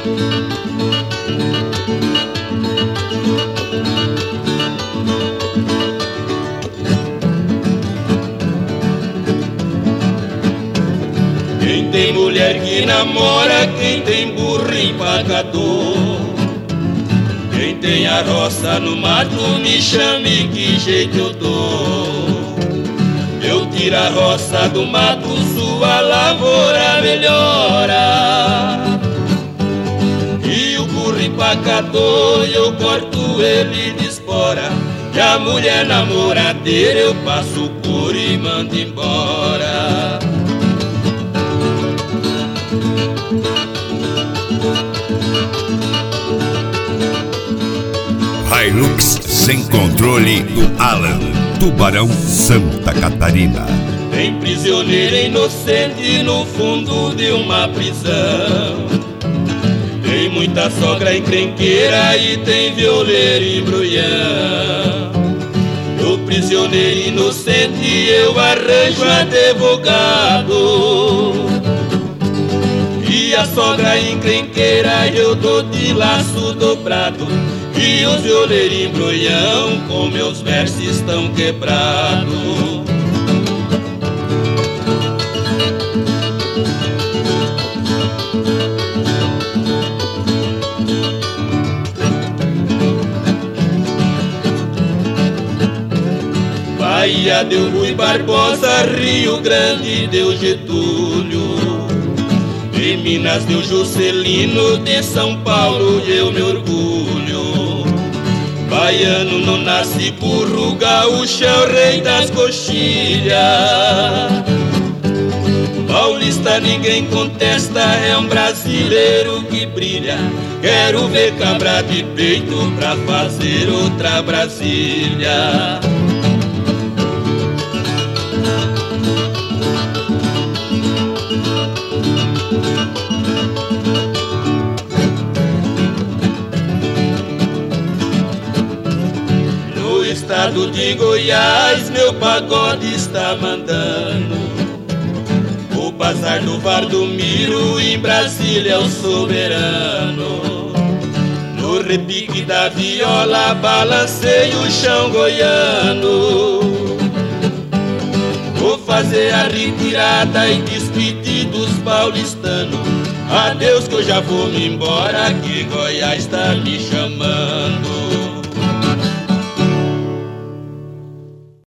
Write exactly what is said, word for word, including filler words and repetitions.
Quem tem mulher que namora, quem tem burro empacador, quem tem a roça no mato, me chame que jeito eu dou. Eu tiro a roça do mato, sua lavoura melhora. E o burro empacador, eu corto ele de espora. E a mulher namoradeira, eu passo o couro e mando embora. Hilux sem controle do Alan, Tubarão, Santa Catarina. Tem prisioneiro inocente no fundo de uma prisão. Tem muita sogra encrenqueira e tem violeiro embrulhão. O prisioneiro inocente eu arranjo advogado, e a sogra encrenqueira eu dou de laço dobrado. E os violeiros embrulhão com meus versos estão quebrados. Bahia deu Rui Barbosa, Rio Grande deu Getúlio, em Minas deu Juscelino, de São Paulo eu me orgulho. Baiano não nasce burro, gaúcho é o rei das coxilhas. Paulista ninguém contesta, é um brasileiro que brilha. Quero ver cabra de peito pra fazer outra Brasília. No estado de Goiás, meu pagode está mandando. O bazar do Valdomiro, em Brasília é o soberano. No repique da viola, balancei o chão goiano. Vou fazer a retirada e despedir dos paulistanos. Adeus que eu já vou me embora, que Goiás está me chamando.